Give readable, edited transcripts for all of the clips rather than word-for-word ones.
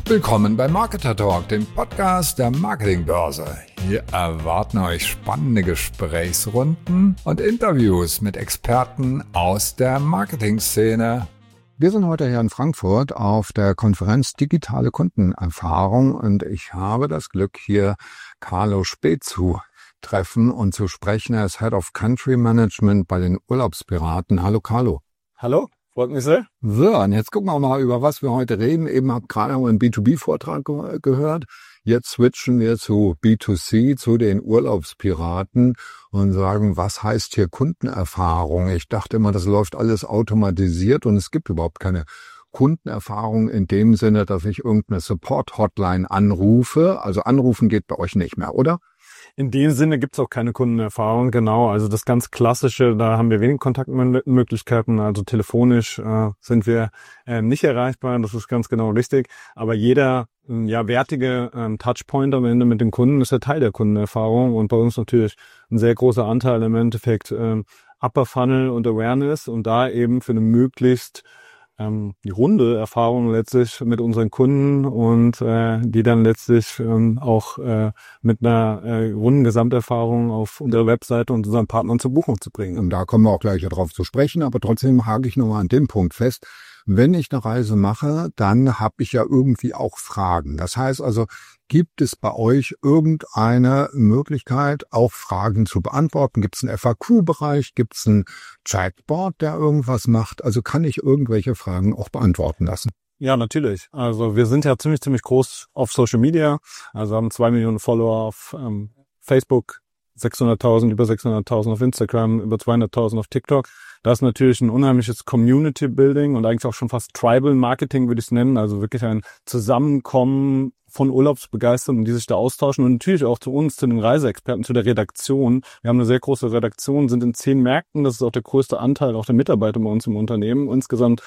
Willkommen bei Marketer Talk, dem Podcast der Marketingbörse. Hier erwarten euch spannende Gesprächsrunden und Interviews mit Experten aus der Marketingszene. Wir sind heute hier in Frankfurt auf der Konferenz Digitale Kundenerfahrung und ich habe das Glück, hier Carlo Speth zu treffen und zu sprechen. Er ist Head of Country Management bei den Urlaubspiraten. Hallo Carlo. Hallo, freut mich sehr. So, und jetzt gucken wir mal, über was wir heute reden. Eben habe gerade einen B2B-Vortrag gehört. Jetzt switchen wir zu B2C, zu den Urlaubspiraten und sagen, was heißt hier Kundenerfahrung? Ich dachte immer, das läuft alles automatisiert und es gibt überhaupt keine Kundenerfahrung in dem Sinne, dass ich irgendeine Support-Hotline anrufe. Also anrufen geht bei euch nicht mehr, oder? In dem Sinne gibt's auch keine Kundenerfahrung, genau. Also das ganz Klassische, da haben wir wenig Kontaktmöglichkeiten. Also telefonisch sind wir nicht erreichbar, das ist ganz genau richtig. Aber jeder wertige Touchpoint am Ende mit dem Kunden ist ja Teil der Kundenerfahrung. Und bei uns natürlich ein sehr großer Anteil im Endeffekt Upper Funnel und Awareness und da eben für eine möglichst die runde Erfahrung letztlich mit unseren Kunden und die dann letztlich auch mit einer runden Gesamterfahrung auf unserer Webseite und unseren Partnern zur Buchung zu bringen. Und da kommen wir auch gleich darauf zu sprechen, aber trotzdem hake ich nochmal an dem Punkt fest. Wenn ich eine Reise mache, dann habe ich ja irgendwie auch Fragen. Das heißt also, gibt es bei euch irgendeine Möglichkeit, auch Fragen zu beantworten? Gibt es einen FAQ-Bereich? Gibt es einen Chatbot, der irgendwas macht? Also kann ich irgendwelche Fragen auch beantworten lassen? Ja, natürlich. Also wir sind ja ziemlich groß auf Social Media. Also haben 2 Millionen Follower auf Facebook, 600.000, über 600.000 auf Instagram, über 200.000 auf TikTok. Das ist natürlich ein unheimliches Community Building und eigentlich auch schon fast Tribal Marketing würde ich es nennen. Also wirklich ein Zusammenkommen von Urlaubsbegeisterten, die sich da austauschen und natürlich auch zu uns, zu den Reiseexperten, zu der Redaktion. Wir haben eine sehr große Redaktion, sind in 10 Märkten. Das ist auch der größte Anteil auch der Mitarbeiter bei uns im Unternehmen. Insgesamt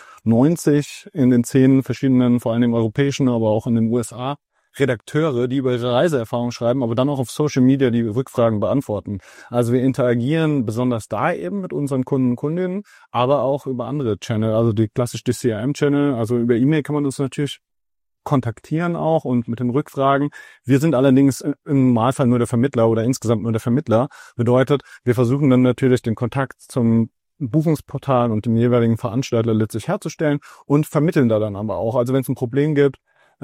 90 in den 10 verschiedenen, vor allem im europäischen, aber auch in den USA. Redakteure, die über ihre Reiseerfahrung schreiben, aber dann auch auf Social Media die Rückfragen beantworten. Also wir interagieren besonders da eben mit unseren Kunden und Kundinnen, aber auch über andere Channel, also die CRM-Channel, also über E-Mail kann man uns natürlich kontaktieren auch und mit den Rückfragen. Wir sind allerdings im Normalfall nur der Vermittler oder insgesamt nur der Vermittler. Bedeutet, wir versuchen dann natürlich den Kontakt zum Buchungsportal und dem jeweiligen Veranstalter letztlich herzustellen und vermitteln da dann aber auch. Also wenn es ein Problem gibt,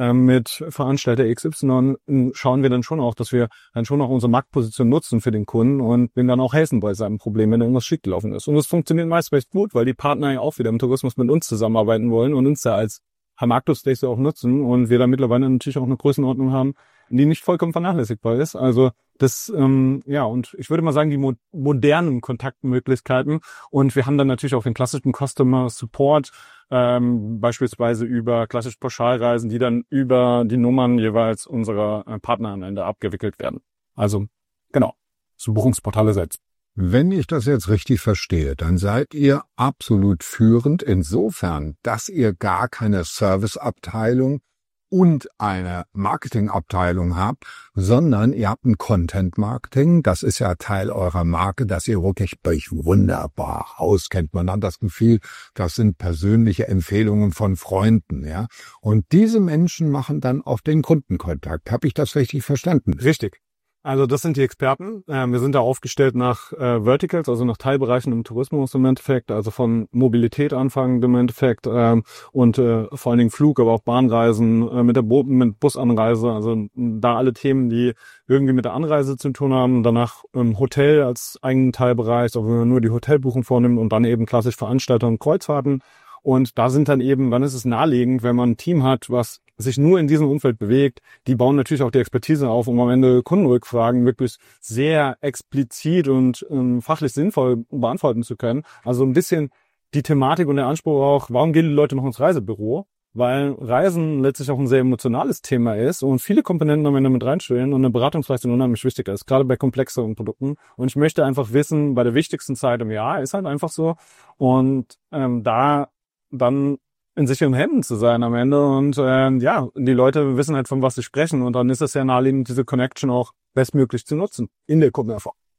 mit Veranstalter XY schauen wir dann schon auch, dass wir dann schon auch unsere Marktposition nutzen für den Kunden und ihm dann auch helfen bei seinem Problem, wenn irgendwas schiefgelaufen ist. Und das funktioniert meist recht gut, weil die Partner ja auch wieder im Tourismus mit uns zusammenarbeiten wollen und uns da als Marktplace auch nutzen und wir da mittlerweile natürlich auch eine Größenordnung haben, die nicht vollkommen vernachlässigbar ist. Also das, und ich würde mal sagen, die modernen Kontaktmöglichkeiten und wir haben dann natürlich auch den klassischen Customer Support, beispielsweise über klassische Pauschalreisen, die dann über die Nummern jeweils unserer Partner am Ende abgewickelt werden. Also, genau, so Buchungsportale selbst. Wenn ich das jetzt richtig verstehe, dann seid ihr absolut führend insofern, dass ihr gar keine Serviceabteilung und eine Marketingabteilung habt, sondern ihr habt ein Content-Marketing. Das ist ja Teil eurer Marke, dass ihr wirklich euch wunderbar auskennt. Man hat das Gefühl, das sind persönliche Empfehlungen von Freunden, ja. Und diese Menschen machen dann auch den Kundenkontakt. Habe ich das richtig verstanden? Richtig. Also das sind die Experten. Wir sind da aufgestellt nach Verticals, also nach Teilbereichen im Tourismus im Endeffekt, also von Mobilität anfangend im Endeffekt und vor allen Dingen Flug, aber auch Bahnreisen, mit Busanreise, also da alle Themen, die irgendwie mit der Anreise zu tun haben. Danach Hotel als eigenen Teilbereich, also wenn man nur die Hotelbuchung vornimmt und dann eben klassisch Veranstalter und Kreuzfahrten. Und da sind dann eben, dann ist es naheliegend, wenn man ein Team hat, was sich nur in diesem Umfeld bewegt, die bauen natürlich auch die Expertise auf, um am Ende Kundenrückfragen wirklich sehr explizit und fachlich sinnvoll beantworten zu können. Also ein bisschen die Thematik und der Anspruch auch, warum gehen die Leute noch ins Reisebüro? Weil Reisen letztlich auch ein sehr emotionales Thema ist und viele Komponenten am Ende mit reinspielen und eine Beratungsleistung unheimlich wichtig ist, gerade bei komplexeren Produkten. Und ich möchte einfach wissen, bei der wichtigsten Zeit im Jahr ist halt einfach so und da dann in sicheren Händen zu sein am Ende und die Leute wissen halt, von was sie sprechen und dann ist es ja naheliegend, diese Connection auch bestmöglich zu nutzen in der Kundenerfahrung.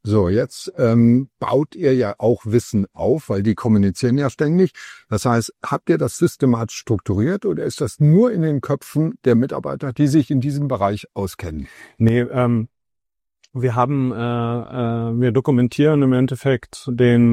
So, jetzt baut ihr ja auch Wissen auf, weil die kommunizieren ja ständig. Das heißt, habt ihr das systematisch strukturiert oder ist das nur in den Köpfen der Mitarbeiter, die sich in diesem Bereich auskennen? Nee, wir dokumentieren im Endeffekt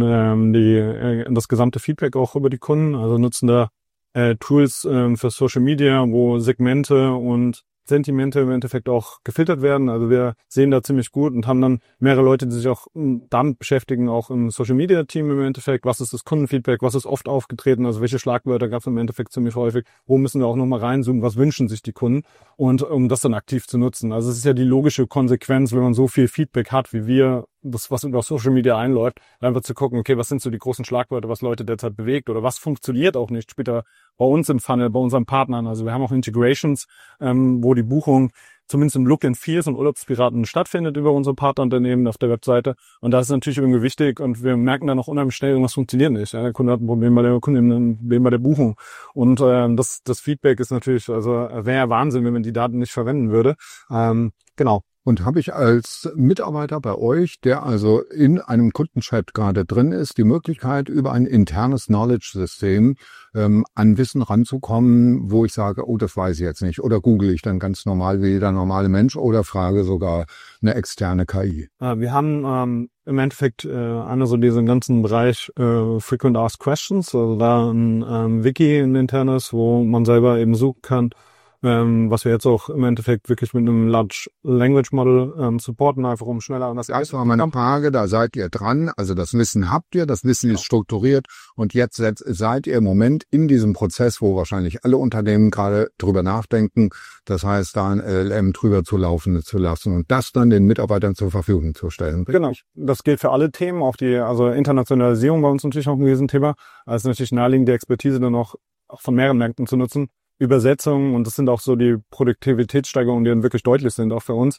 das gesamte Feedback auch über die Kunden, also nutzen da Tools für Social Media, wo Segmente und Sentimente im Endeffekt auch gefiltert werden. Also wir sehen da ziemlich gut und haben dann mehrere Leute, die sich auch damit beschäftigen, auch im Social Media Team im Endeffekt. Was ist das Kundenfeedback? Was ist oft aufgetreten? Also welche Schlagwörter gab es im Endeffekt ziemlich häufig? Wo müssen wir auch nochmal reinzoomen? Was wünschen sich die Kunden? Und um das dann aktiv zu nutzen. Also es ist ja die logische Konsequenz, wenn man so viel Feedback hat, wie wir, das, was über Social Media einläuft, einfach zu gucken, okay, was sind so die großen Schlagwörter, was Leute derzeit bewegt oder was funktioniert auch nicht später bei uns im Funnel, bei unseren Partnern. Also wir haben auch Integrations, wo die Buchung zumindest im Look and Feel von Urlaubspiraten stattfindet über unsere Partnerunternehmen auf der Webseite. Und das ist natürlich irgendwie wichtig und wir merken dann auch unheimlich schnell, irgendwas funktioniert nicht. Ja, der Kunde hat ein Problem bei der Buchung. Und das Feedback ist natürlich, also wäre ja Wahnsinn, wenn man die Daten nicht verwenden würde. Genau. Und habe ich als Mitarbeiter bei euch, der also in einem Kundenchat gerade drin ist, die Möglichkeit, über ein internes Knowledge-System an Wissen ranzukommen, wo ich sage, oh, das weiß ich jetzt nicht. Oder google ich dann ganz normal wie jeder normale Mensch oder frage sogar eine externe KI. Wir haben im Endeffekt so diesen ganzen Bereich Frequent Asked Questions, also da ein Wiki, ein internes, wo man selber eben suchen kann, was wir jetzt auch im Endeffekt wirklich mit einem Large Language Model supporten, einfach um schneller an das. Das war meine Frage, da seid ihr dran, also das Wissen habt ihr, das Wissen ist strukturiert und jetzt seid ihr im Moment in diesem Prozess, wo wahrscheinlich alle Unternehmen gerade drüber nachdenken, das heißt da ein LLM drüber zu laufen zu lassen und das dann den Mitarbeitern zur Verfügung zu stellen. Genau, das gilt für alle Themen, auch also Internationalisierung bei uns natürlich auch ein Riesenthema, also natürlich naheliegend die Expertise dann auch von mehreren Märkten zu nutzen. Übersetzungen und das sind auch so die Produktivitätssteigerungen, die dann wirklich deutlich sind, auch für uns.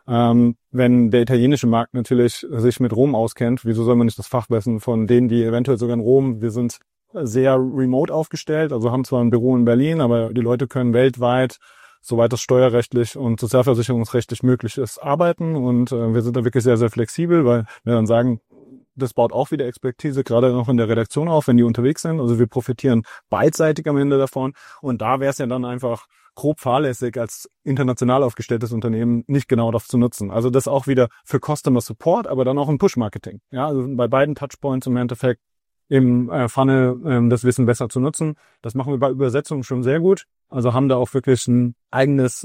Wenn der italienische Markt natürlich sich mit Rom auskennt, wieso soll man nicht das Fachwissen von denen, die eventuell sogar in Rom, wir sind sehr remote aufgestellt, also haben zwar ein Büro in Berlin, aber die Leute können weltweit, soweit das steuerrechtlich und sozialversicherungsrechtlich möglich ist, arbeiten und wir sind da wirklich sehr, sehr flexibel, weil wir dann sagen, das baut auch wieder Expertise, gerade noch in der Redaktion auf, wenn die unterwegs sind. Also wir profitieren beidseitig am Ende davon. Und da wäre es ja dann einfach grob fahrlässig, als international aufgestelltes Unternehmen nicht genau das zu nutzen. Also das auch wieder für Customer Support, aber dann auch im Push-Marketing. Ja, also bei beiden Touchpoints im Endeffekt im Funnel das Wissen besser zu nutzen. Das machen wir bei Übersetzungen schon sehr gut. Also haben da auch wirklich ein eigenes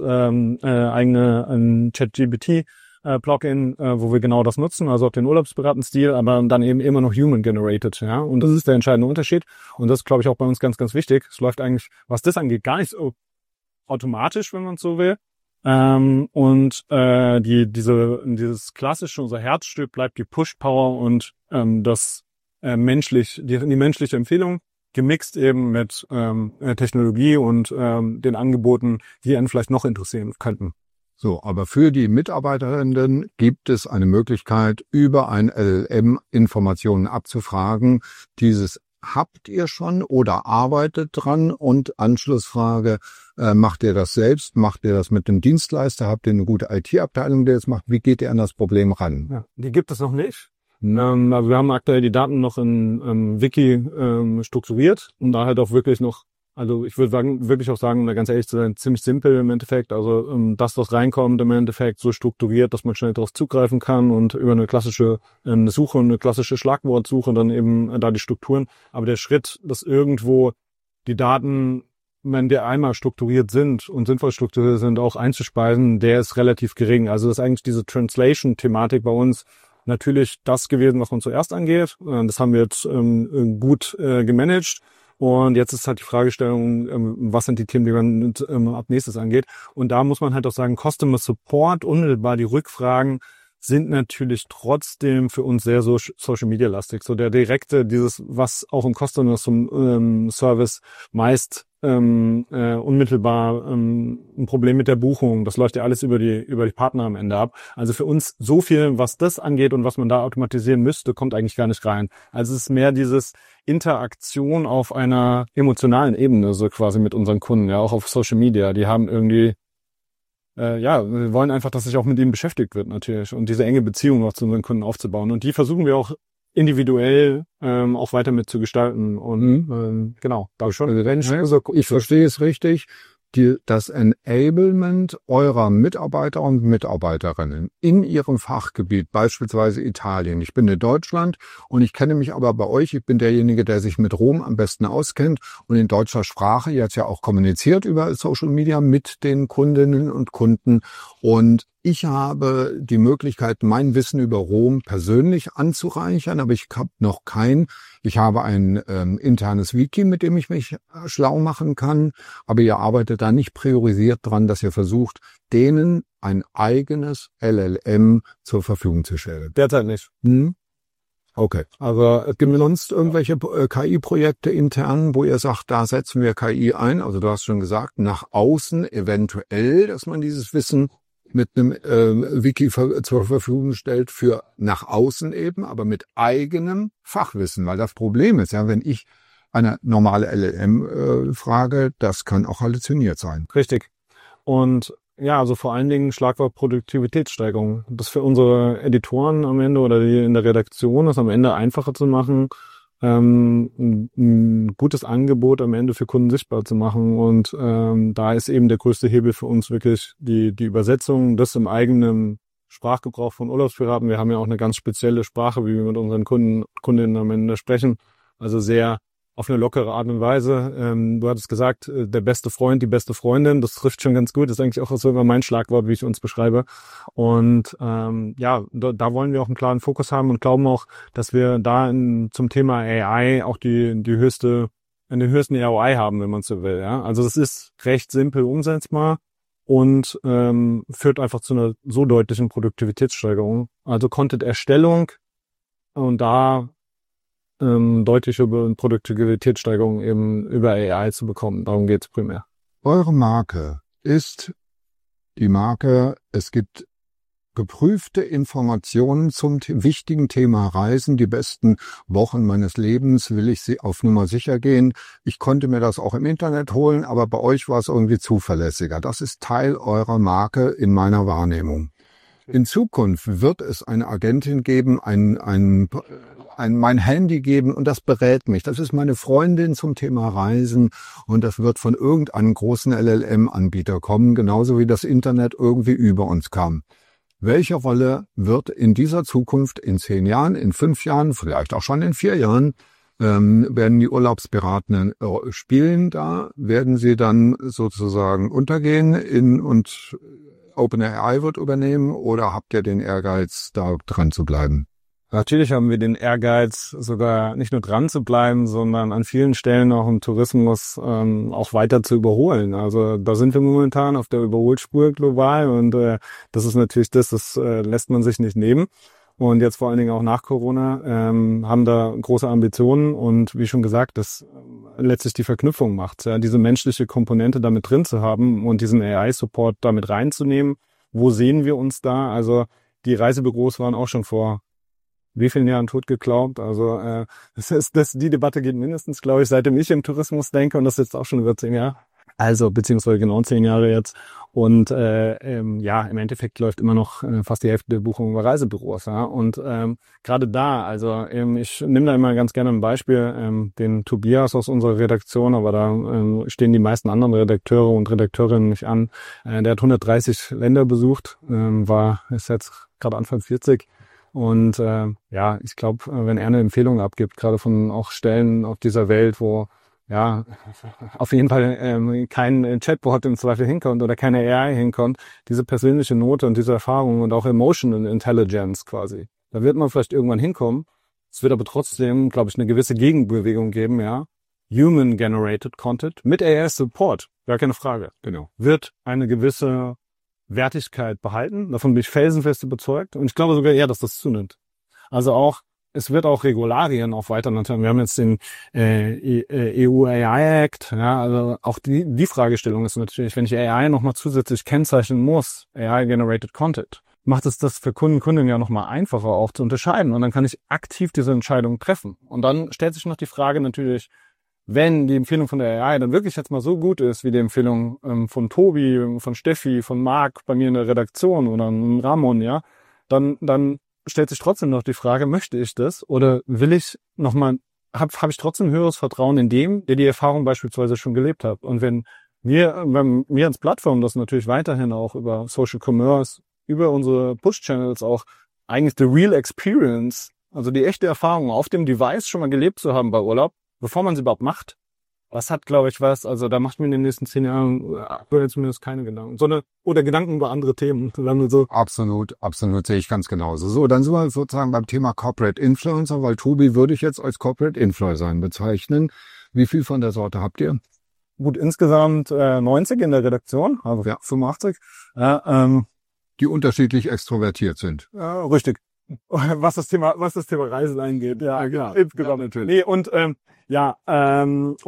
ChatGPT Plugin, wo wir genau das nutzen, also auch den Urlaubspiraten-Stil, aber dann eben immer noch human-generated, ja. Und das ist der entscheidende Unterschied. Und das ist, glaube ich, auch bei uns ganz, ganz wichtig. Es läuft eigentlich, was das angeht, gar nicht so automatisch, wenn man es so will. Dieses klassische, unser Herzstück bleibt die Push-Power und die menschliche Empfehlung, gemixt eben mit Technologie und den Angeboten, die einen vielleicht noch interessieren könnten. So, aber für die Mitarbeiterinnen gibt es eine Möglichkeit, über ein LLM Informationen abzufragen. Dieses habt ihr schon oder arbeitet dran? Und Anschlussfrage, macht ihr das selbst? Macht ihr das mit dem Dienstleister? Habt ihr eine gute IT-Abteilung, die das macht? Wie geht ihr an das Problem ran? Ja, die gibt es noch nicht. Also wir haben aktuell die Daten noch in Wiki strukturiert und da halt auch wirklich noch, also ich würde wirklich auch sagen, um da ganz ehrlich zu sein, ziemlich simpel im Endeffekt. Also das, was reinkommt im Endeffekt so strukturiert, dass man schnell darauf zugreifen kann und über eine klassische Suche und eine klassische Schlagwortsuche dann eben da die Strukturen. Aber der Schritt, dass irgendwo die Daten, wenn die einmal strukturiert sind und sinnvoll strukturiert sind, auch einzuspeisen, der ist relativ gering. Also das ist eigentlich diese Translation-Thematik bei uns natürlich das gewesen, was man zuerst angeht. Das haben wir jetzt gut gemanagt. Und jetzt ist halt die Fragestellung, was sind die Themen, die man ab nächstes angeht. Und da muss man halt auch sagen, Customer Support, unmittelbar die Rückfragen sind natürlich trotzdem für uns sehr so Social Media lastig. So der direkte, dieses, was auch im Customer Service meist unmittelbar ein Problem mit der Buchung. Das läuft ja alles über die Partner am Ende ab. Also für uns so viel, was das angeht und was man da automatisieren müsste, kommt eigentlich gar nicht rein. Also es ist mehr dieses Interaktion auf einer emotionalen Ebene, so quasi mit unseren Kunden, ja auch auf Social Media. Die haben irgendwie wir wollen einfach, dass sich auch mit ihnen beschäftigt wird natürlich und diese enge Beziehung noch zu unseren Kunden aufzubauen. Und die versuchen wir auch individuell auch weiter mit zu gestalten. Und genau, da schon. Also ich verstehe es richtig. Das Enablement eurer Mitarbeiter und Mitarbeiterinnen in ihrem Fachgebiet, beispielsweise Italien. Ich bin in Deutschland und ich kenne mich aber bei euch. Ich bin derjenige, der sich mit Rom am besten auskennt und in deutscher Sprache jetzt ja auch kommuniziert über Social Media mit den Kundinnen und Kunden. Und ich habe die Möglichkeit, mein Wissen über Rom persönlich anzureichern, aber ich habe noch ich habe ein internes Wiki, mit dem ich mich schlau machen kann, aber ihr arbeitet da nicht priorisiert dran, dass ihr versucht, denen ein eigenes LLM zur Verfügung zu stellen. Derzeit nicht. Okay. Also gibt es sonst irgendwelche KI-Projekte intern, wo ihr sagt, da setzen wir KI ein? Also du hast schon gesagt, nach außen eventuell, dass man dieses Wissen mit einem Wiki zur Verfügung stellt für nach außen eben, aber mit eigenem Fachwissen. Weil das Problem ist ja, wenn ich eine normale LLM frage, das kann auch halluziniert sein. Richtig. Und ja, also vor allen Dingen Schlagwort Produktivitätssteigerung. Das für unsere Editoren am Ende oder die in der Redaktion ist am Ende einfacher zu machen, ein gutes Angebot am Ende für Kunden sichtbar zu machen. Und da ist eben der größte Hebel für uns wirklich die Übersetzung, das im eigenen Sprachgebrauch von Urlaubspiraten. Wir haben ja auch eine ganz spezielle Sprache, wie wir mit unseren Kundinnen am Ende sprechen. Also sehr auf eine lockere Art und Weise. Du hattest gesagt, der beste Freund, die beste Freundin, das trifft schon ganz gut. Das ist eigentlich auch so immer mein Schlagwort, wie ich uns beschreibe. Und da wollen wir auch einen klaren Fokus haben und glauben auch, dass wir da zum Thema AI auch den höchsten ROI haben, wenn man so will. Ja? Also das ist recht simpel umsetzbar und führt einfach zu einer so deutlichen Produktivitätssteigerung. Also Content-Erstellung und da deutliche Produktivitätssteigerung eben über AI zu bekommen. Darum geht es primär. Eure Marke ist die Marke, es gibt geprüfte Informationen zum wichtigen Thema Reisen. Die besten Wochen meines Lebens will ich sie auf Nummer sicher gehen. Ich konnte mir das auch im Internet holen, aber bei euch war es irgendwie zuverlässiger. Das ist Teil eurer Marke in meiner Wahrnehmung. In Zukunft wird es eine Agentin geben, mein Handy geben und das berät mich. Das ist meine Freundin zum Thema Reisen und das wird von irgendeinem großen LLM-Anbieter kommen, genauso wie das Internet irgendwie über uns kam. Welche Rolle wird in dieser Zukunft in 10 Jahren, in 5 Jahren, vielleicht auch schon in 4 Jahren, werden die Urlaubsberatenden spielen da? Werden sie dann sozusagen untergehen und OpenAI wird übernehmen oder habt ihr den Ehrgeiz, da dran zu bleiben? Natürlich haben wir den Ehrgeiz, sogar nicht nur dran zu bleiben, sondern an vielen Stellen auch im Tourismus auch weiter zu überholen. Also da sind wir momentan auf der Überholspur global und das ist natürlich das lässt man sich nicht nehmen. Und jetzt vor allen Dingen auch nach Corona haben da große Ambitionen und wie schon gesagt, das letztlich die Verknüpfung macht, ja, diese menschliche Komponente damit drin zu haben und diesen AI-Support damit reinzunehmen. Wo sehen wir uns da? Also die Reisebüros waren auch schon vor wie vielen Jahren tot geglaubt. Also die Debatte geht mindestens, glaube ich, seitdem ich im Tourismus denke und das ist jetzt auch schon über 10 Jahre. Also beziehungsweise genau 10 Jahre jetzt. Und im Endeffekt läuft immer noch fast die Hälfte der Buchungen über Reisebüros. Ja? Und gerade da, also ich nehme da immer ganz gerne ein Beispiel, den Tobias aus unserer Redaktion, aber da stehen die meisten anderen Redakteure und Redakteurinnen nicht an. Der hat 130 Länder besucht, ist jetzt gerade Anfang 40. Und ich glaube, wenn er eine Empfehlung abgibt, gerade von auch Stellen auf dieser Welt, wo ja auf jeden Fall kein Chatbot im Zweifel hinkommt oder keine AI hinkommt, diese persönliche Note und diese Erfahrung und auch Emotional Intelligence quasi, da wird man vielleicht irgendwann hinkommen. Es wird aber trotzdem, glaube ich, eine gewisse Gegenbewegung geben, ja. Human-generated Content mit AI-Support, gar keine Frage. Genau. Wird eine gewisse Wertigkeit behalten. Davon bin ich felsenfest überzeugt. Und ich glaube sogar eher, dass das zunimmt. Also auch, es wird auch Regularien auch weiter natürlich. Wir haben jetzt den EU AI Act. Ja, also auch die Fragestellung ist natürlich, wenn ich AI nochmal zusätzlich kennzeichnen muss, AI-generated Content, macht es das für Kundinnen ja nochmal einfacher auch zu unterscheiden. Und dann kann ich aktiv diese Entscheidung treffen. Und dann stellt sich noch die Frage natürlich, wenn die Empfehlung von der AI dann wirklich jetzt mal so gut ist, wie die Empfehlung von Tobi, von Steffi, von Marc bei mir in der Redaktion oder Ramon, ja, dann stellt sich trotzdem noch die Frage, möchte ich das oder will ich nochmal, hab ich trotzdem höheres Vertrauen in dem, der die Erfahrung beispielsweise schon gelebt hat. Und wenn wir als Plattform das natürlich weiterhin auch über Social Commerce, über unsere Push-Channels auch eigentlich the real experience, also die echte Erfahrung auf dem Device schon mal gelebt zu haben bei Urlaub, bevor man sie überhaupt macht. Das hat, glaube ich, also da macht mir in den nächsten 10 Jahren aktuell zumindest keine Gedanken. Oder Gedanken über andere Themen. So. Absolut, sehe ich ganz genauso. So, dann sind wir sozusagen beim Thema Corporate Influencer, weil Tobi würde ich jetzt als Corporate Influencer bezeichnen. Wie viel von der Sorte habt ihr? Gut, insgesamt 90 in der Redaktion, also ja, 85. Die unterschiedlich extrovertiert sind. Richtig. Was das Thema Reisen angeht. Ja, genau. Insgesamt natürlich. Nee, und kann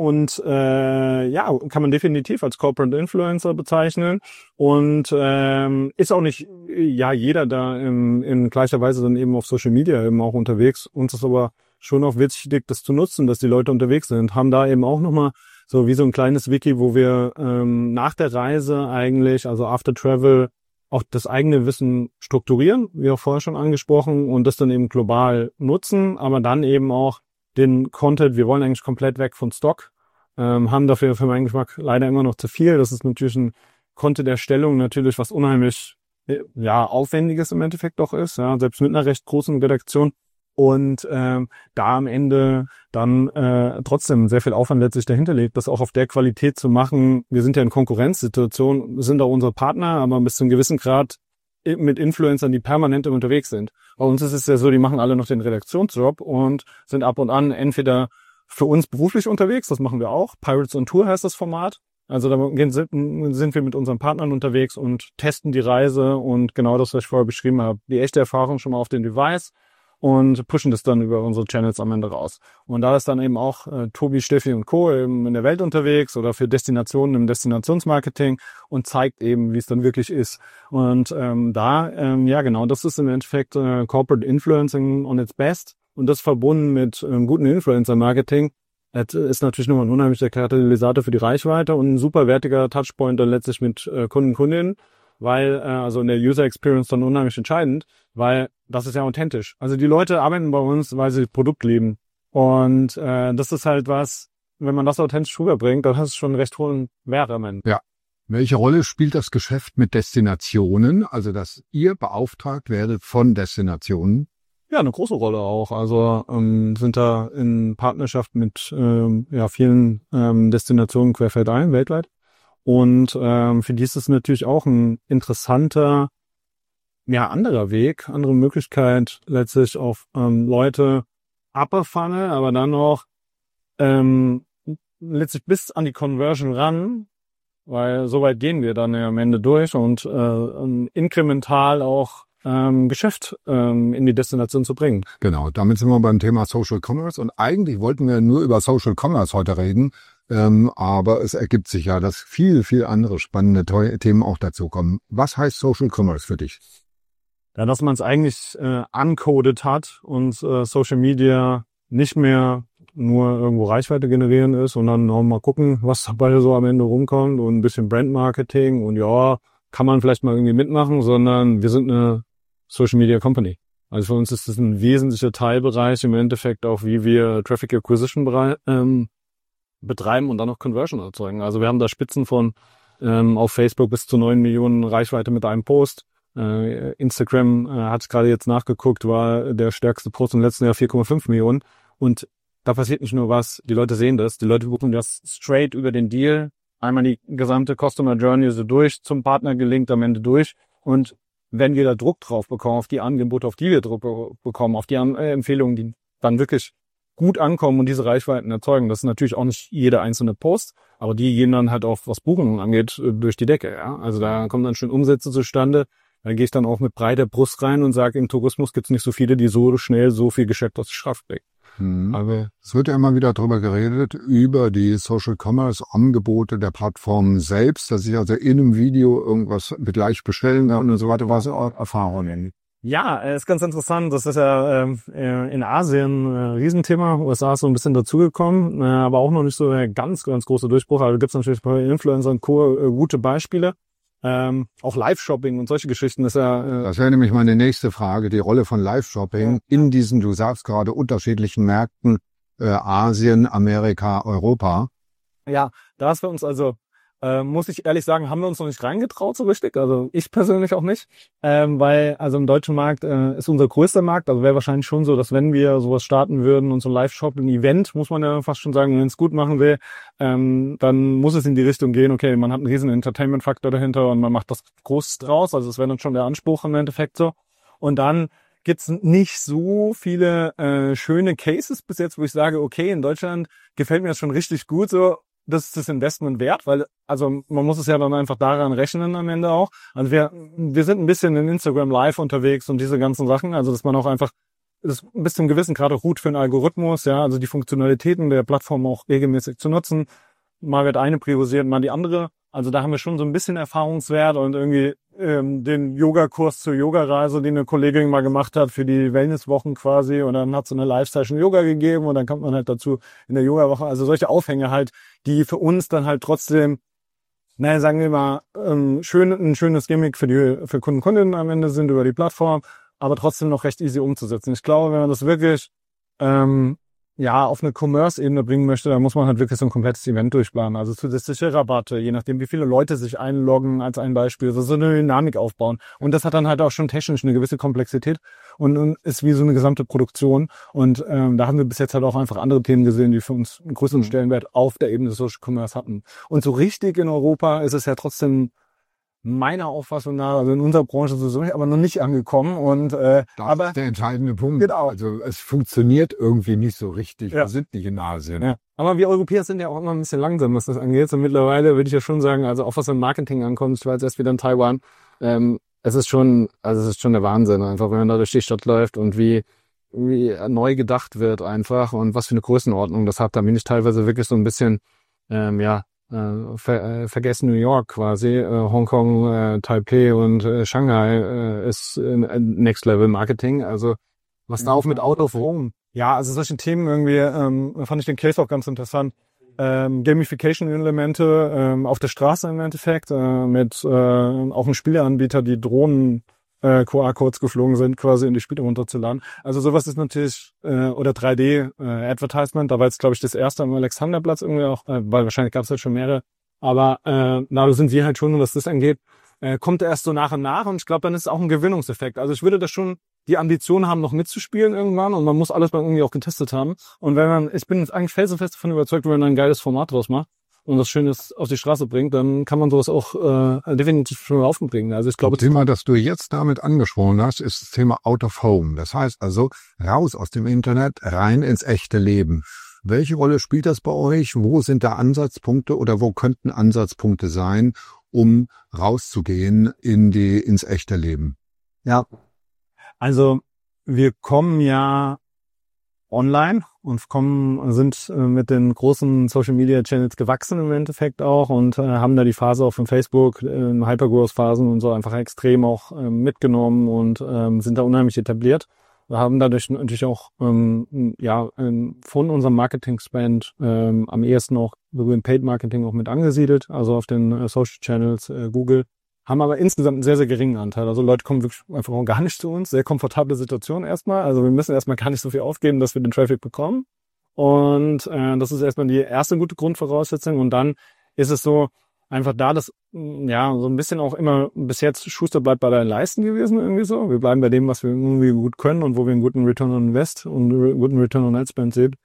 man definitiv als Corporate Influencer bezeichnen und ist auch nicht jeder da in gleicher Weise dann eben auf Social Media eben auch unterwegs. Uns ist aber schon auch wichtig, das zu nutzen, dass die Leute unterwegs sind. Haben da eben auch nochmal so wie so ein kleines Wiki, wo wir nach der Reise eigentlich, also After Travel, auch das eigene Wissen strukturieren, wie auch vorher schon angesprochen, und das dann eben global nutzen, aber dann eben auch den Content, wir wollen eigentlich komplett weg von Stock, haben dafür für meinen Geschmack leider immer noch zu viel. Das ist natürlich ein Content-Erstellung natürlich, was unheimlich Aufwendiges im Endeffekt doch ist, ja, selbst mit einer recht großen Redaktion. Und da am Ende dann trotzdem sehr viel Aufwand letztlich dahinter liegt, das auch auf der Qualität zu machen. Wir sind ja in Konkurrenzsituation, sind auch unsere Partner, aber bis zu einem gewissen Grad mit Influencern, die permanent unterwegs sind. Bei uns ist es ja so, die machen alle noch den Redaktionsjob und sind ab und an entweder für uns beruflich unterwegs, das machen wir auch. Pirates on Tour heißt das Format. Also da sind wir mit unseren Partnern unterwegs und testen die Reise und genau das, was ich vorher beschrieben habe. Die echte Erfahrung schon mal auf den Device und pushen das dann über unsere Channels am Ende raus. Und da ist dann eben auch Tobi, Steffi und Co. eben in der Welt unterwegs oder für Destinationen im Destinationsmarketing und zeigt eben, wie es dann wirklich ist. Und das ist im Endeffekt Corporate Influencing on its best. Und das verbunden mit guten Influencer-Marketing. Das ist natürlich nochmal ein unheimlicher Katalysator für die Reichweite und ein super wertiger Touchpoint dann letztlich mit Kunden, Kundinnen, weil also in der User Experience dann unheimlich entscheidend, weil das ist ja authentisch. Also die Leute arbeiten bei uns, weil sie das Produkt lieben. Und das ist halt was, wenn man das authentisch rüberbringt, dann hat es schon einen recht hohen Wert am Ende. Ja. Welche Rolle spielt das Geschäft mit Destinationen? Also, dass ihr beauftragt werdet von Destinationen? Ja, eine große Rolle auch. Also sind da in Partnerschaft mit vielen Destinationen querfeldein weltweit. Und für die ist es natürlich auch ein interessanter, anderer Weg, andere Möglichkeit, letztlich auf Leute upper funnel, aber dann auch letztlich bis an die Conversion ran, weil so weit gehen wir dann ja am Ende durch und inkremental auch Geschäft in die Destination zu bringen. Genau, damit sind wir beim Thema Social Commerce und eigentlich wollten wir nur über Social Commerce heute reden, aber es ergibt sich ja, dass viel, viel andere spannende Themen auch dazu kommen. Was heißt Social Commerce für dich? Ja, dass man es eigentlich uncoded hat und Social Media nicht mehr nur irgendwo Reichweite generieren ist und dann noch mal gucken, was dabei so am Ende rumkommt und ein bisschen Brandmarketing und kann man vielleicht mal irgendwie mitmachen, sondern wir sind eine Social Media Company. Also für uns ist das ein wesentlicher Teilbereich im Endeffekt auch, wie wir Traffic Acquisition betreiben und dann noch Conversion erzeugen. Also wir haben da Spitzen von auf Facebook bis zu 9 Millionen Reichweite mit einem Post. Instagram hat gerade jetzt nachgeguckt, war der stärkste Post im letzten Jahr 4,5 Millionen. Und da passiert nicht nur was, die Leute sehen das, die Leute buchen das straight über den Deal, einmal die gesamte Customer Journey so durch, zum Partner gelingt am Ende durch. Und wenn wir da Druck drauf bekommen, auf die Angebote, auf die wir Druck bekommen, auf die Empfehlungen, die dann wirklich gut ankommen und diese Reichweiten erzeugen, das ist natürlich auch nicht jeder einzelne Post, aber die gehen dann halt auch, was Buchungen angeht, durch die Decke. Ja? Also da kommen dann schon Umsätze zustande. Da gehe ich dann auch mit breiter Brust rein und sage, im Tourismus gibt es nicht so viele, die so schnell so viel Geschäft aus der Schaft bringen. Also es wird ja immer wieder darüber geredet, über die Social Commerce Angebote der Plattformen selbst, dass ich also in einem Video irgendwas mit leicht bestellen und so weiter, was Erfahrungen. Ja, ist ganz interessant. Das ist ja in Asien ein Riesenthema. USA ist so ein bisschen dazugekommen, aber auch noch nicht so der ganz, ganz große Durchbruch. Also gibt es natürlich bei Influencern und Co. Gute Beispiele. Auch Live-Shopping und solche Geschichten ist ja... Das wäre nämlich meine nächste Frage, die Rolle von Live-Shopping in diesen, du sagst gerade, unterschiedlichen Märkten, Asien, Amerika, Europa. Ja, da ist für uns also, muss ich ehrlich sagen, haben wir uns noch nicht reingetraut so richtig. Also ich persönlich auch nicht, weil also im deutschen Markt ist unser größter Markt. Also wäre wahrscheinlich schon so, dass wenn wir sowas starten würden und so ein Live-Shop-Event, muss man ja fast schon sagen, wenn es gut machen will, dann muss es in die Richtung gehen, okay, man hat einen riesen Entertainment-Faktor dahinter und man macht das groß draus. Also das wäre dann schon der Anspruch im Endeffekt so. Und dann gibt's nicht so viele schöne Cases bis jetzt, wo ich sage, okay, in Deutschland gefällt mir das schon richtig gut so. Das ist das Investment wert, weil, also man muss es ja dann einfach daran rechnen am Ende auch. Also wir sind ein bisschen in Instagram Live unterwegs und diese ganzen Sachen, also dass man auch einfach das bis zum gewissen Grad auch gut für einen Algorithmus, ja, also die Funktionalitäten der Plattform auch regelmäßig zu nutzen. Mal wird eine priorisiert, mal die andere. Also da haben wir schon so ein bisschen Erfahrungswert und irgendwie den Yogakurs zur Yogareise, den eine Kollegin mal gemacht hat für die Wellnesswochen quasi, und dann hat so eine Live-Session Yoga gegeben und dann kommt man halt dazu in der Yogawoche. Also solche Aufhänge halt, die für uns dann halt trotzdem, naja, sagen wir mal, ein schönes Gimmick für Kunden, Kundinnen am Ende sind über die Plattform, aber trotzdem noch recht easy umzusetzen. Ich glaube, wenn man das wirklich auf eine Commerce-Ebene bringen möchte, dann muss man halt wirklich so ein komplettes Event durchplanen. Also zusätzliche Rabatte, je nachdem, wie viele Leute sich einloggen, als ein Beispiel, so eine Dynamik aufbauen. Und das hat dann halt auch schon technisch eine gewisse Komplexität und ist wie so eine gesamte Produktion. Und da haben wir bis jetzt halt auch einfach andere Themen gesehen, die für uns einen größeren Stellenwert auf der Ebene des Social Commerce hatten. Und so richtig in Europa ist es ja trotzdem meiner Auffassung nach, also in unserer Branche sowieso nicht, aber noch nicht angekommen. Und das ist der entscheidende Punkt. Genau. Also es funktioniert irgendwie nicht so richtig. Ja. Wir sind nicht in Asien. Ja. Aber wir Europäer sind ja auch immer ein bisschen langsam, was das angeht. Und mittlerweile würde ich ja schon sagen, also auch was im Marketing ankommt, ich war jetzt erst wieder in Taiwan, es ist schon der Wahnsinn, einfach wenn man da durch die Stadt läuft und wie neu gedacht wird einfach und was für eine Größenordnung das hat. Da bin ich teilweise wirklich so ein bisschen, vergessen New York quasi, Hongkong, Taipei und Shanghai ist Next Level Marketing. Also was da auch mit Out of Home. Ja, also solche Themen irgendwie fand ich den Case auch ganz interessant. Gamification-Elemente auf der Straße im Endeffekt mit auch einem Spieleanbieter, die Drohnen QR-Codes geflogen sind, quasi in die Spiele runterzuladen. Also sowas ist natürlich, oder 3D-Advertisement, da war jetzt, glaube ich, das erste am Alexanderplatz irgendwie auch, weil wahrscheinlich gab es halt schon mehrere. Aber da sind wir halt schon, was das angeht, kommt erst so nach und nach und ich glaube, dann ist es auch ein Gewinnungseffekt. Also ich würde das schon die Ambition haben, noch mitzuspielen irgendwann und man muss alles mal irgendwie auch getestet haben. Und ich bin jetzt eigentlich felsenfest davon überzeugt, wenn man ein geiles Format draus macht und was Schönes auf die Straße bringt, dann kann man sowas auch definitiv schon laufen bringen. Also ich glaube, das Thema, das du jetzt damit angesprochen hast, ist das Thema Out of Home. Das heißt also raus aus dem Internet, rein ins echte Leben. Welche Rolle spielt das bei euch? Wo sind da Ansatzpunkte oder wo könnten Ansatzpunkte sein, um rauszugehen ins echte Leben? Ja, also wir kommen ja online und sind mit den großen Social Media Channels gewachsen im Endeffekt auch und haben da die Phase auch von Facebook, Hypergrowth-Phasen und so einfach extrem auch mitgenommen und sind da unheimlich etabliert. Wir haben dadurch natürlich auch von unserem Marketing-Spend am ehesten auch so im Paid-Marketing auch mit angesiedelt, also auf den Social Channels, Google. Haben aber insgesamt einen sehr, sehr geringen Anteil. Also Leute kommen wirklich einfach auch gar nicht zu uns. Sehr komfortable Situation erstmal. Also wir müssen erstmal gar nicht so viel aufgeben, dass wir den Traffic bekommen. Und das ist erstmal die erste gute Grundvoraussetzung. Und dann ist es so, einfach da das, so ein bisschen auch immer bis jetzt Schuster bleibt bei deinen Leisten gewesen irgendwie so. Wir bleiben bei dem, was wir irgendwie gut können und wo wir einen guten Return on Invest und einen guten Return on Ad Spend sehen.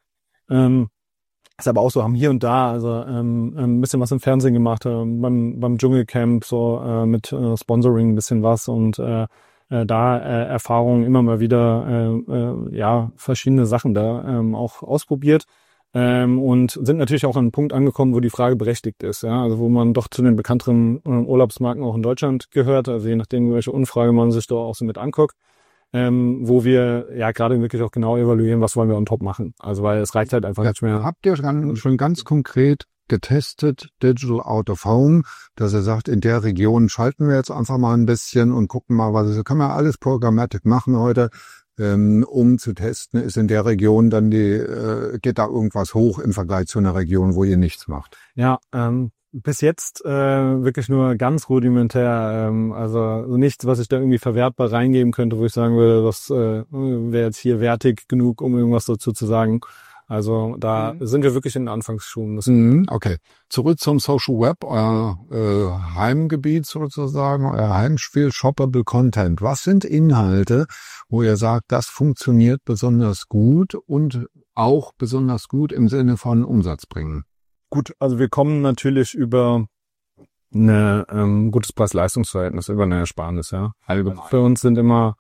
Ist aber auch so, haben hier und da ein bisschen was im Fernsehen gemacht, beim Dschungelcamp so mit Sponsoring ein bisschen was und da Erfahrungen immer mal wieder verschiedene Sachen da auch ausprobiert und sind natürlich auch an einen Punkt angekommen, wo die Frage berechtigt ist, ja, also wo man doch zu den bekannteren Urlaubsmarken auch in Deutschland gehört, also je nachdem, welche Umfrage man sich da auch so mit anguckt. Wo wir ja gerade wirklich auch genau evaluieren, was wollen wir on top machen. Also weil es reicht halt einfach nicht mehr. Habt ihr schon ganz konkret getestet, Digital Out of Home, dass er sagt, in der Region schalten wir jetzt einfach mal ein bisschen und gucken mal, was kann man alles Programmatic machen heute, um zu testen, ist in der Region dann geht da irgendwas hoch im Vergleich zu einer Region, wo ihr nichts macht? Ja, bis jetzt wirklich nur ganz rudimentär, also nichts, was ich da irgendwie verwertbar reingeben könnte, wo ich sagen würde, das wäre jetzt hier wertig genug, um irgendwas dazu zu sagen. Also da sind wir wirklich in den Anfangsschuhen. Okay. Zurück zum Social Web, euer Heimgebiet sozusagen, euer Heimspiel, Shoppable Content. Was sind Inhalte, wo ihr sagt, das funktioniert besonders gut und auch besonders gut im Sinne von Umsatz bringen? Gut, also wir kommen natürlich über ein gutes Preis-Leistungs-Verhältnis, über eine Ersparnis. Ja. Allgemein. Für uns sind immer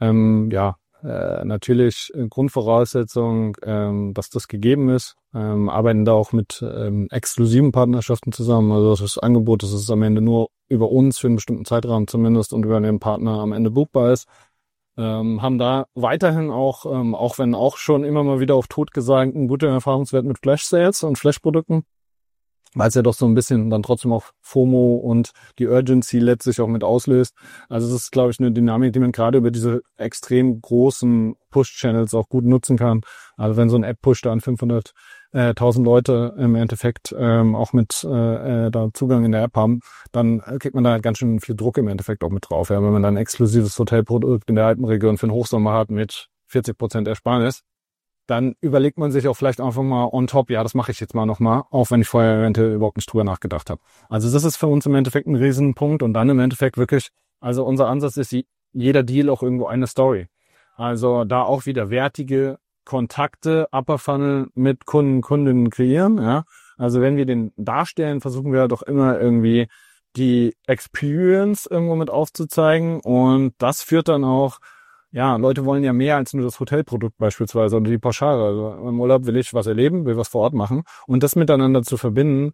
natürlich Grundvoraussetzung, dass das gegeben ist. Arbeiten da auch mit exklusiven Partnerschaften zusammen. Also das Angebot, das ist am Ende nur über uns für einen bestimmten Zeitraum zumindest und über den Partner am Ende buchbar ist. Haben da weiterhin auch wenn auch schon immer mal wieder auf Tod gesagt, einen guten Erfahrungswert mit Flash-Sales und Flash-Produkten, weil es ja doch so ein bisschen dann trotzdem auch FOMO und die Urgency letztlich auch mit auslöst. Also das ist, glaube ich, eine Dynamik, die man gerade über diese extrem großen Push-Channels auch gut nutzen kann. Also wenn so ein App-Push da an 500.000 Leute im Endeffekt auch mit da Zugang in der App haben, dann kriegt man da halt ganz schön viel Druck im Endeffekt auch mit drauf. Ja, wenn man dann ein exklusives Hotelprodukt in der Alpenregion für den Hochsommer hat mit 40% Ersparnis, dann überlegt man sich auch vielleicht einfach mal on top, ja, das mache ich jetzt mal nochmal, auch wenn ich vorher eventuell überhaupt nicht drüber nachgedacht habe. Also das ist für uns im Endeffekt ein Riesenpunkt und dann im Endeffekt wirklich, also unser Ansatz ist, jeder Deal auch irgendwo eine Story. Also da auch wieder wertige Kontakte, Upper Funnel mit Kunden, Kundinnen kreieren, ja. Also wenn wir den darstellen, versuchen wir doch immer irgendwie die Experience irgendwo mit aufzuzeigen und das führt dann auch, ja, Leute wollen ja mehr als nur das Hotelprodukt beispielsweise oder die Pauschale. Also im Urlaub will ich was erleben, will was vor Ort machen und das miteinander zu verbinden,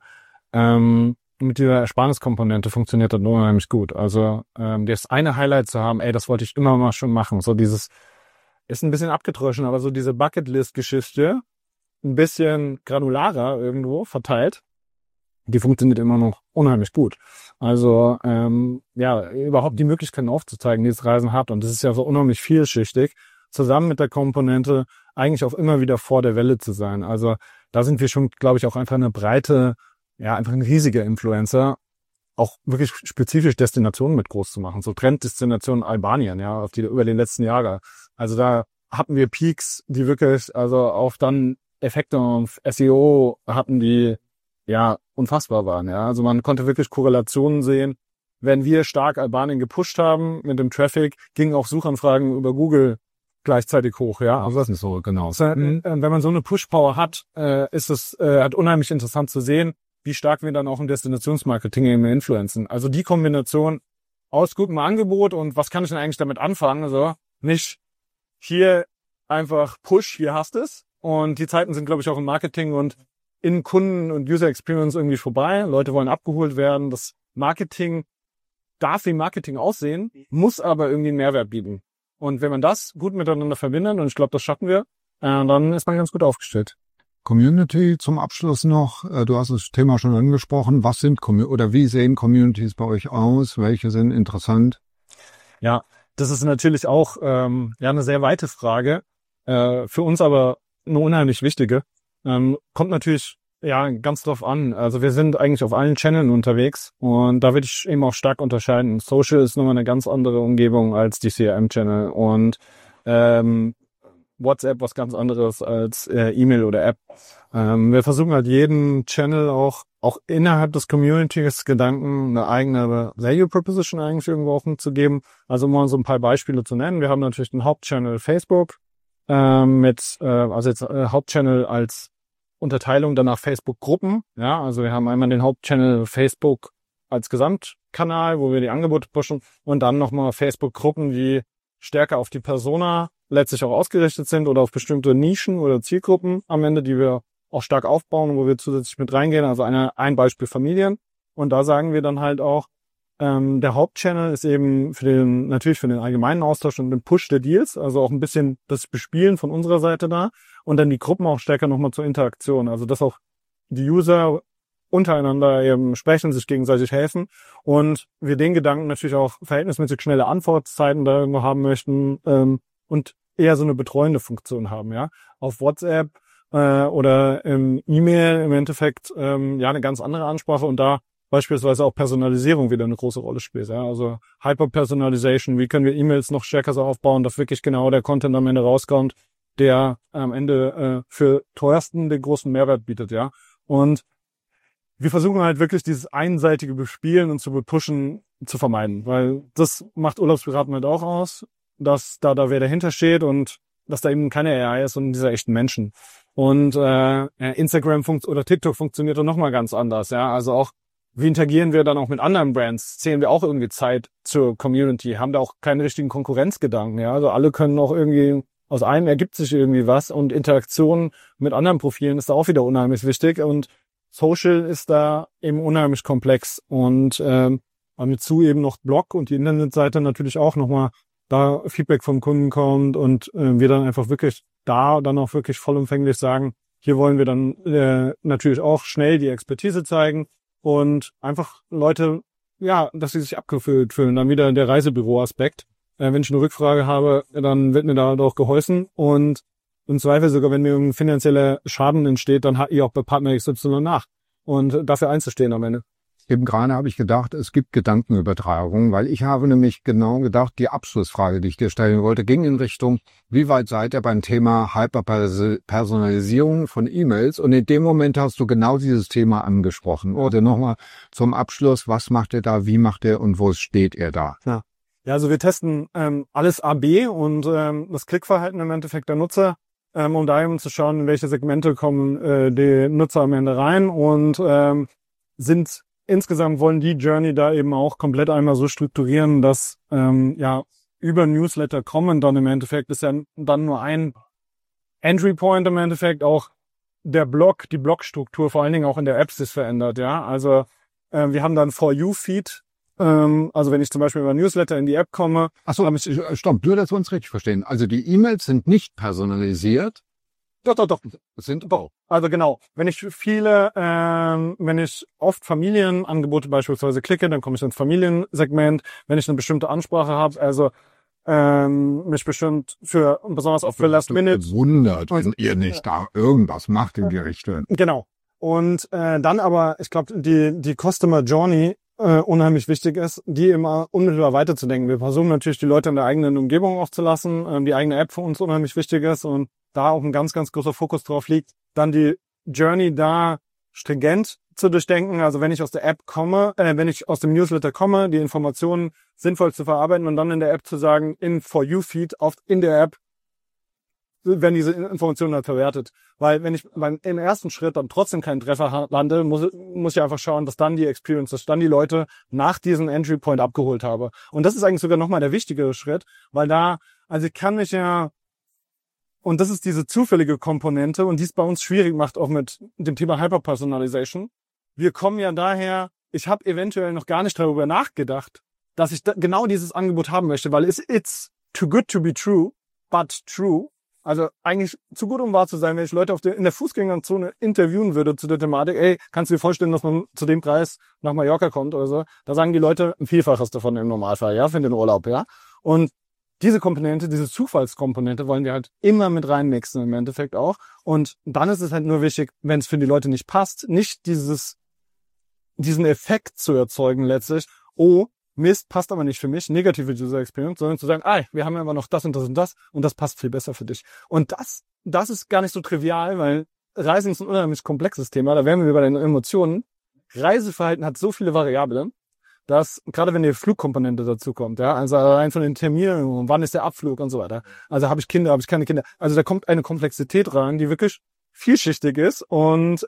mit dieser Ersparniskomponente funktioniert das unheimlich gut. Also das eine Highlight zu haben, das wollte ich immer mal schon machen. So dieses, ist ein bisschen abgedroschen, aber so diese Bucketlist-Geschichte, ein bisschen granularer irgendwo verteilt, die funktioniert immer noch unheimlich gut. Also überhaupt die Möglichkeiten aufzuzeigen, die das Reisen hat. Und das ist ja so unheimlich vielschichtig, zusammen mit der Komponente eigentlich auch immer wieder vor der Welle zu sein. Also da sind wir schon, glaube ich, auch einfach eine breite, einfach ein riesiger Influencer, auch wirklich spezifisch Destinationen mit groß zu machen. So Trenddestinationen Albanien, auf die über den letzten Jahre. Also da hatten wir Peaks, die wirklich, also auch dann Effekte auf SEO hatten, die unfassbar waren. Ja, also man konnte wirklich Korrelationen sehen. Wenn wir stark Albanien gepusht haben mit dem Traffic, gingen auch Suchanfragen über Google gleichzeitig hoch. Ja, also das ist so genau. Wenn man so eine Push-Power hat, ist es halt unheimlich interessant zu sehen, wie stark wir dann auch im Destinationsmarketing eben influenzen. Also die Kombination aus gutem Angebot und was kann ich denn eigentlich damit anfangen? Also nicht hier einfach Push, hier hast es. Und die Zeiten sind, glaube ich, auch im Marketing und in Kunden- und User Experience irgendwie vorbei. Leute wollen abgeholt werden. Das Marketing darf wie Marketing aussehen, muss aber irgendwie einen Mehrwert bieten. Und wenn man das gut miteinander verbindet, und ich glaube, das schaffen wir, dann ist man ganz gut aufgestellt. Community zum Abschluss noch. Du hast das Thema schon angesprochen. Was sind wie sehen Communities bei euch aus? Welche sind interessant? Ja, das ist natürlich auch eine sehr weite Frage. Für uns aber eine unheimlich wichtige. Kommt natürlich ganz drauf an. Also wir sind eigentlich auf allen Channeln unterwegs und da würde ich eben auch stark unterscheiden. Social ist nochmal eine ganz andere Umgebung als die CRM-Channel und WhatsApp was ganz anderes als E-Mail oder App. Wir versuchen halt jeden Channel auch innerhalb des Communities-Gedanken eine eigene Value Proposition eigentlich irgendwo auch mitzugeben. Also um mal so ein paar Beispiele zu nennen. Wir haben natürlich den Hauptchannel Facebook Hauptchannel als Unterteilung danach Facebook-Gruppen. Ja, also wir haben einmal den Hauptchannel Facebook als Gesamtkanal, wo wir die Angebote pushen und dann nochmal Facebook-Gruppen, die stärker auf die Persona letztlich auch ausgerichtet sind oder auf bestimmte Nischen oder Zielgruppen am Ende, die wir auch stark aufbauen, wo wir zusätzlich mit reingehen. Also ein Beispiel Familien. Und da sagen wir dann halt auch, der Hauptchannel ist eben natürlich für den allgemeinen Austausch und den Push der Deals, also auch ein bisschen das Bespielen von unserer Seite da und dann die Gruppen auch stärker nochmal zur Interaktion, also dass auch die User untereinander eben sprechen, sich gegenseitig helfen und wir den Gedanken natürlich auch verhältnismäßig schnelle Antwortzeiten da irgendwo haben möchten und eher so eine betreuende Funktion haben, ja. Auf WhatsApp oder im E-Mail im Endeffekt eine ganz andere Ansprache und da beispielsweise auch Personalisierung wieder eine große Rolle spielt. Ja? Also Hyper-Personalization, wie können wir E-Mails noch stärker so aufbauen, dass wirklich genau der Content am Ende rauskommt, der am Ende für teuersten den großen Mehrwert bietet. Ja. Und wir versuchen halt wirklich dieses einseitige Bespielen und zu bepushen zu vermeiden, weil das macht Urlaubspiraten halt auch aus, dass da wer dahinter steht und dass da eben keine AI ist, sondern dieser echten Menschen. Und Instagram oder TikTok funktioniert dann nochmal ganz anders. Ja, also auch wie interagieren wir dann auch mit anderen Brands? Zählen wir auch irgendwie Zeit zur Community? Haben da auch keinen richtigen Konkurrenzgedanken? Ja, also alle können auch irgendwie, aus einem ergibt sich irgendwie was und Interaktion mit anderen Profilen ist da auch wieder unheimlich wichtig und Social ist da eben unheimlich komplex und dazu eben noch Blog und die Internetseite natürlich auch nochmal da Feedback vom Kunden kommt und wir dann einfach wirklich da dann auch wirklich vollumfänglich sagen, hier wollen wir dann natürlich auch schnell die Expertise zeigen und einfach Leute, ja, dass sie sich abgefüllt fühlen. Dann wieder der Reisebüro-Aspekt. Wenn ich eine Rückfrage habe, dann wird mir da auch geholfen und im Zweifel sogar, wenn mir irgendein finanzieller Schaden entsteht, dann hat ihr auch bei Partner XY nach und dafür einzustehen am Ende. Eben gerade habe ich gedacht, es gibt Gedankenübertragung, weil ich habe nämlich genau gedacht, die Abschlussfrage, die ich dir stellen wollte, ging in Richtung, wie weit seid ihr beim Thema Hyperpersonalisierung von E-Mails? Und in dem Moment hast du genau dieses Thema angesprochen. Oder nochmal zum Abschluss, was macht ihr da, wie macht ihr und wo steht ihr da? Ja, also wir testen alles AB und das Klickverhalten im Endeffekt der Nutzer, um da eben zu schauen, in welche Segmente kommen die Nutzer am Ende rein und insgesamt wollen die Journey da eben auch komplett einmal so strukturieren, dass über Newsletter kommen dann im Endeffekt ist ja dann nur ein Entry Point im Endeffekt auch der Blog, die Blogstruktur vor allen Dingen auch in der App sich verändert, ja. Also wir haben dann For You Feed, also wenn ich zum Beispiel über Newsletter in die App komme. Achso, stopp, nur, dass wir uns richtig verstehen. Also die E-Mails sind nicht personalisiert. Doch. Sind doch. Also genau. Wenn ich oft Familienangebote beispielsweise klicke, dann komme ich ins Familiensegment. Wenn ich eine bestimmte Ansprache habe, also mich bestimmt besonders oft für Last Minute. Wundert, wenn ihr nicht da irgendwas macht in die Richtung. Genau. Und dann aber, ich glaube, die Customer Journey unheimlich wichtig ist, die immer unmittelbar weiterzudenken. Wir versuchen natürlich, die Leute in der eigenen Umgebung auch zu lassen. Die eigene App für uns unheimlich wichtig ist und da auch ein ganz, ganz großer Fokus drauf liegt, dann die Journey da stringent zu durchdenken. Also wenn ich aus der App komme, wenn ich aus dem Newsletter komme, die Informationen sinnvoll zu verarbeiten und dann in der App zu sagen, in For You Feed, in der App werden diese Informationen halt verwertet. Weil wenn ich im ersten Schritt dann trotzdem keinen Treffer lande, muss ich einfach schauen, dass dann dass dann die Leute nach diesem Entry Point abgeholt habe. Und das ist eigentlich sogar nochmal der wichtigere Schritt, weil also ich kann mich ja, und das ist diese zufällige Komponente und die es bei uns schwierig macht, auch mit dem Thema Hyperpersonalization. Wir kommen ja daher, ich habe eventuell noch gar nicht darüber nachgedacht, dass ich genau dieses Angebot haben möchte, weil it's too good to be true, but true. Also eigentlich zu gut, um wahr zu sein, wenn ich Leute in der Fußgängerzone interviewen würde zu der Thematik, ey, kannst du dir vorstellen, dass man zu dem Preis nach Mallorca kommt oder so? Da sagen die Leute ein Vielfaches davon im Normalfall, ja, für den Urlaub, ja. Und diese Komponente, diese Zufallskomponente wollen wir halt immer mit reinmixen im Endeffekt auch. Und dann ist es halt nur wichtig, wenn es für die Leute nicht passt, nicht diesen Effekt zu erzeugen letztlich, oh, Mist, passt aber nicht für mich, negative User Experience, sondern zu sagen, wir haben aber noch das und das passt viel besser für dich. Und das ist gar nicht so trivial, weil Reisen ist ein unheimlich komplexes Thema, da wären wir bei den Emotionen. Reiseverhalten hat so viele Variablen, dass, gerade wenn die Flugkomponente dazu kommt, ja, also allein von den Terminen, wann ist der Abflug und so weiter. Also habe ich Kinder, habe ich keine Kinder. Also da kommt eine Komplexität rein, die wirklich vielschichtig ist und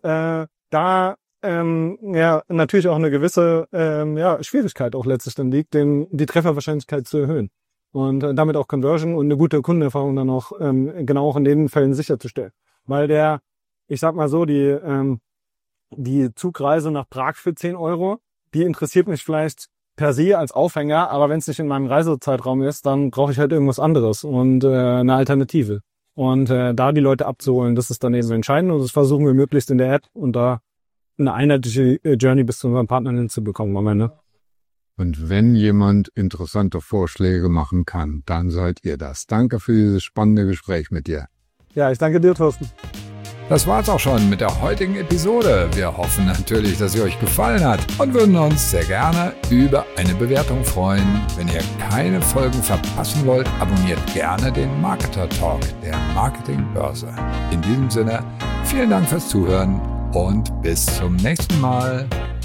natürlich auch eine gewisse Schwierigkeit auch letztlich dann liegt, die Trefferwahrscheinlichkeit zu erhöhen und damit auch Conversion und eine gute Kundenerfahrung dann auch genau auch in den Fällen sicherzustellen. Weil ich sag mal so, die Zugreise nach Prag für 10 €, die interessiert mich vielleicht per se als Aufhänger, aber wenn es nicht in meinem Reisezeitraum ist, dann brauche ich halt irgendwas anderes und eine Alternative. Und da die Leute abzuholen, das ist dann eben so entscheidend und das versuchen wir möglichst in der App und da eine einheitliche Journey bis zu unseren Partnern hinzubekommen am Ende. Und wenn jemand interessante Vorschläge machen kann, dann seid ihr das. Danke für dieses spannende Gespräch mit dir. Ja, ich danke dir, Thorsten. Das war's auch schon mit der heutigen Episode. Wir hoffen natürlich, dass sie euch gefallen hat und würden uns sehr gerne über eine Bewertung freuen. Wenn ihr keine Folgen verpassen wollt, abonniert gerne den Marketer Talk der Marketingbörse. In diesem Sinne, vielen Dank fürs Zuhören und bis zum nächsten Mal.